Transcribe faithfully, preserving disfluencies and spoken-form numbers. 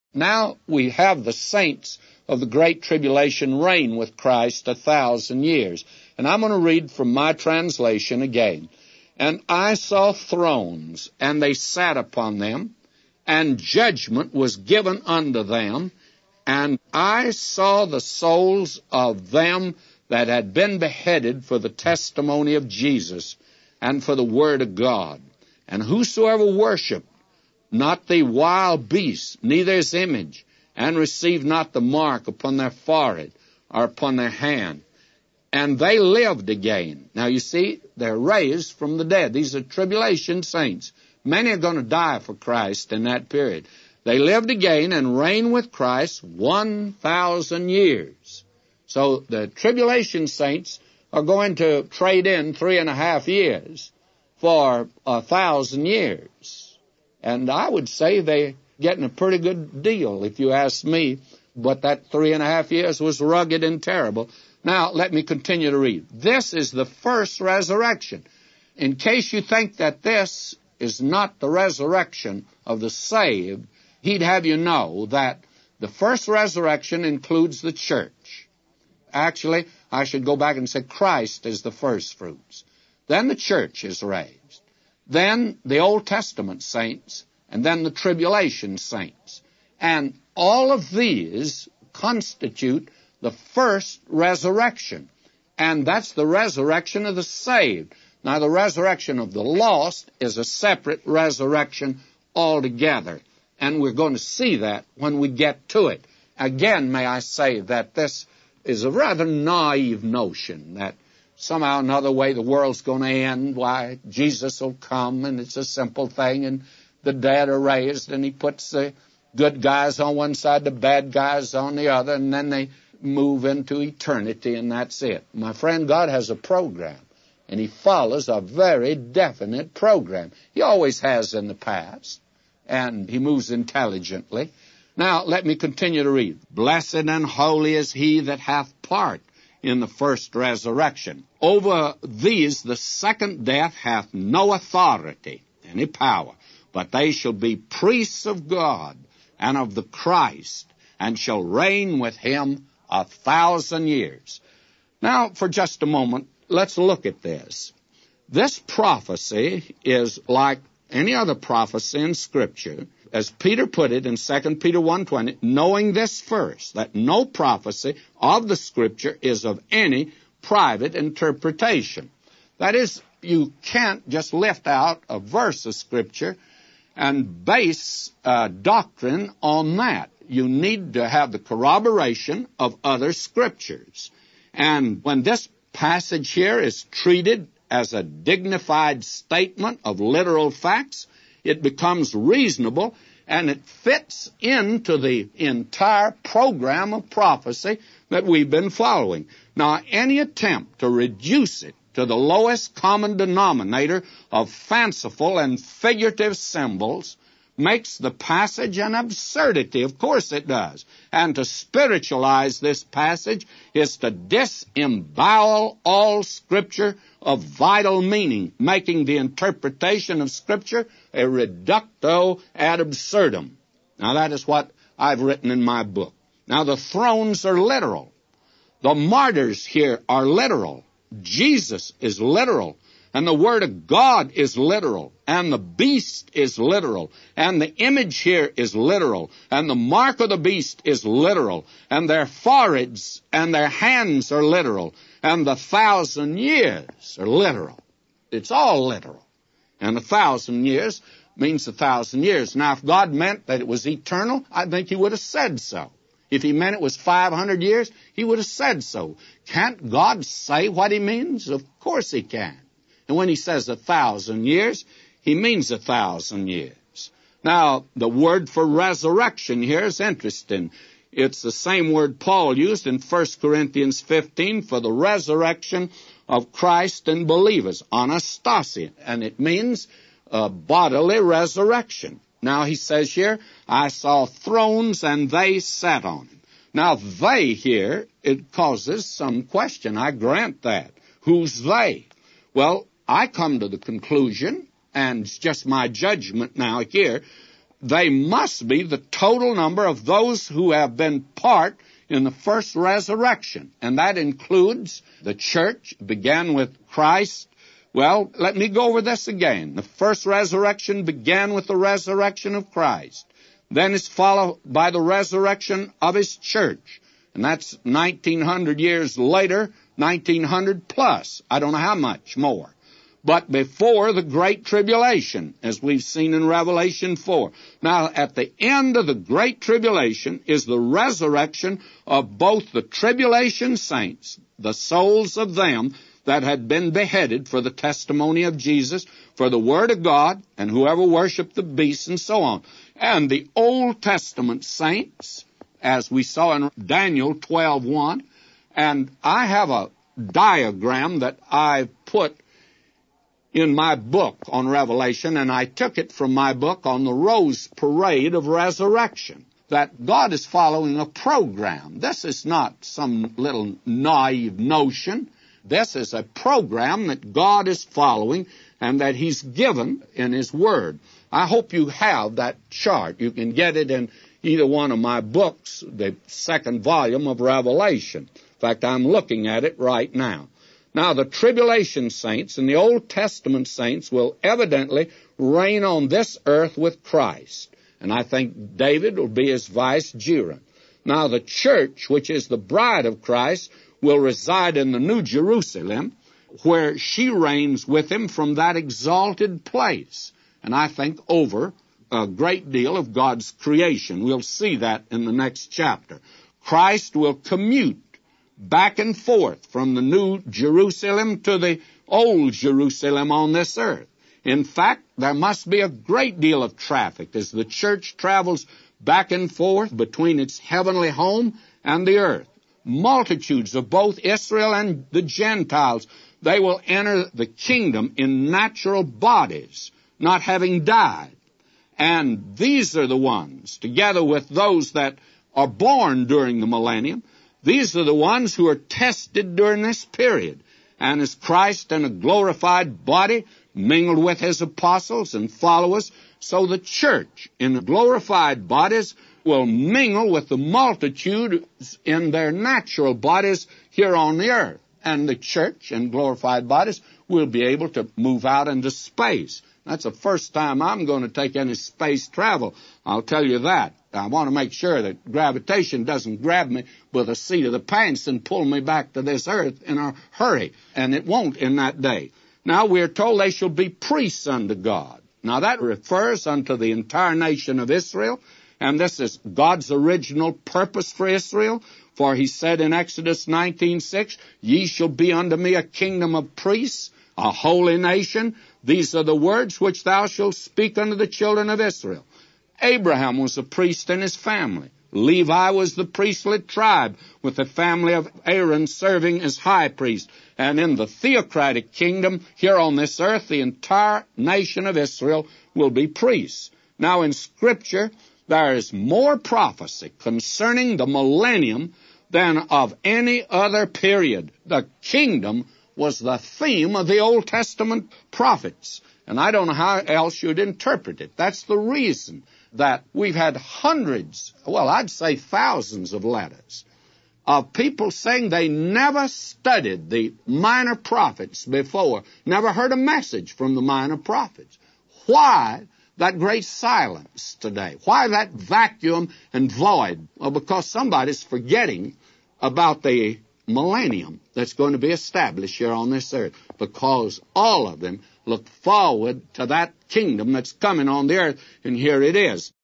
Now we have the saints of the Great Tribulation reign with Christ a thousand years. And I'm going to read from my translation again. And I saw thrones, and they sat upon them, and judgment was given unto them. And I saw the souls of them that had been beheaded for the testimony of Jesus and for the word of God. And whosoever worshiped not the wild beast, neither his image, and received not the mark upon their forehead or upon their hand. And they lived again. Now you see, they're raised from the dead. These are tribulation saints. Many are going to die for Christ in that period. They lived again and reigned with Christ one thousand years. So the tribulation saints are going to trade in three and a half years for a thousand years. And I would say they're getting a pretty good deal, if you ask me. But that three and a half years was rugged and terrible. Now, let me continue to read. This is the first resurrection. In case you think that this is not the resurrection of the saved, he'd have you know that the first resurrection includes the church. Actually, I should go back and say Christ is the first fruits. Then the church is raised. Then the Old Testament saints, and then the tribulation saints. And all of these constitute the first resurrection. And that's the resurrection of the saved. Now, the resurrection of the lost is a separate resurrection altogether. And we're going to see that when we get to it. Again, may I say that this is a rather naive notion that somehow another way the world's going to end. Why, Jesus will come, and it's a simple thing, and the dead are raised, and he puts the good guys on one side, the bad guys on the other, and then they move into eternity, and that's it. My friend, God has a program, and he follows a very definite program. He always has in the past, and he moves intelligently. Now, let me continue to read. Blessed and holy is he that hath part in the first resurrection. Over these the second death hath no authority, any power, but they shall be priests of God and of the Christ, and shall reign with him a thousand years. Now, for just a moment, let's look at this. This prophecy is like any other prophecy in Scripture. As Peter put it in Second Peter one twenty, knowing this first, that no prophecy of the Scripture is of any private interpretation. That is, you can't just lift out a verse of Scripture and base uh, doctrine on that. You need to have the corroboration of other Scriptures. And when this passage here is treated as a dignified statement of literal facts, it becomes reasonable, and it fits into the entire program of prophecy that we've been following. Now, any attempt to reduce it to the lowest common denominator of fanciful and figurative symbols makes the passage an absurdity. Of course it does. And to spiritualize this passage is to disembowel all Scripture of vital meaning, making the interpretation of Scripture a reductio ad absurdum. Now that is what I've written in my book. Now the thrones are literal. The martyrs here are literal. Jesus is literal. And the Word of God is literal. And the beast is literal. And the image here is literal. And the mark of the beast is literal. And their foreheads and their hands are literal. And the thousand years are literal. It's all literal. And a thousand years means a thousand years. Now, if God meant that it was eternal, I think he would have said so. If he meant it was five hundred years, he would have said so. Can't God say what he means? Of course he can. And when he says a thousand years, he means a thousand years. Now, the word for resurrection here is interesting. It's the same word Paul used in First Corinthians fifteen for the resurrection of Christ and believers, anastasia, and it means a bodily resurrection. Now, he says here, I saw thrones and they sat on them. Now, they here, it causes some question. I grant that. Who's they? Well, I come to the conclusion, and it's just my judgment now here, they must be the total number of those who have been part in the first resurrection. And that includes the church, began with Christ. Well, let me go over this again. The first resurrection began with the resurrection of Christ. Then it's followed by the resurrection of His church. And that's nineteen hundred years later, nineteen hundred plus. I don't know how much more. But before the Great Tribulation, as we've seen in Revelation four. Now, at the end of the Great Tribulation is the resurrection of both the tribulation saints, the souls of them that had been beheaded for the testimony of Jesus, for the Word of God, and whoever worshiped the beast, and so on. And the Old Testament saints, as we saw in Daniel twelve one, and I have a diagram that I put in my book on Revelation, and I took it from my book on the Rose Parade of Resurrection, that God is following a program. This is not some little naive notion. This is a program that God is following and that He's given in His Word. I hope you have that chart. You can get it in either one of my books, the second volume of Revelation. In fact, I'm looking at it right now. Now, the tribulation saints and the Old Testament saints will evidently reign on this earth with Christ. And I think David will be his vicegerent. Now, the church, which is the bride of Christ, will reside in the New Jerusalem, where she reigns with Him from that exalted place. And I think over a great deal of God's creation. We'll see that in the next chapter. Christ will commute back and forth from the New Jerusalem to the Old Jerusalem on this earth. In fact, there must be a great deal of traffic as the church travels back and forth between its heavenly home and the earth. Multitudes of both Israel and the Gentiles, they will enter the kingdom in natural bodies, not having died. And these are the ones, together with those that are born during the millennium, these are the ones who are tested during this period. And as Christ in a glorified body mingled with His apostles and followers, so the church in glorified bodies will mingle with the multitudes in their natural bodies here on the earth. And the church in glorified bodies will be able to move out into space. That's the first time I'm going to take any space travel. I'll tell you that. I want to make sure that gravitation doesn't grab me by the seat of the pants and pull me back to this earth in a hurry. And it won't in that day. Now we're told they shall be priests unto God. Now that refers unto the entire nation of Israel. And this is God's original purpose for Israel. For He said in Exodus nineteen six, Ye shall be unto me a kingdom of priests, a holy nation. These are the words which thou shalt speak unto the children of Israel. Abraham was a priest in his family. Levi was the priestly tribe, with the family of Aaron serving as high priest. And in the theocratic kingdom here on this earth, the entire nation of Israel will be priests. Now in Scripture, there is more prophecy concerning the millennium than of any other period. The kingdom was the theme of the Old Testament prophets. And I don't know how else you'd interpret it. That's the reason that we've had hundreds, well, I'd say thousands of letters of people saying they never studied the minor prophets before, never heard a message from the minor prophets. Why that great silence today? Why that vacuum and void? Well, because somebody's forgetting about the millennium that's going to be established here on this earth, because all of them look forward to that kingdom that's coming on the earth, and here it is.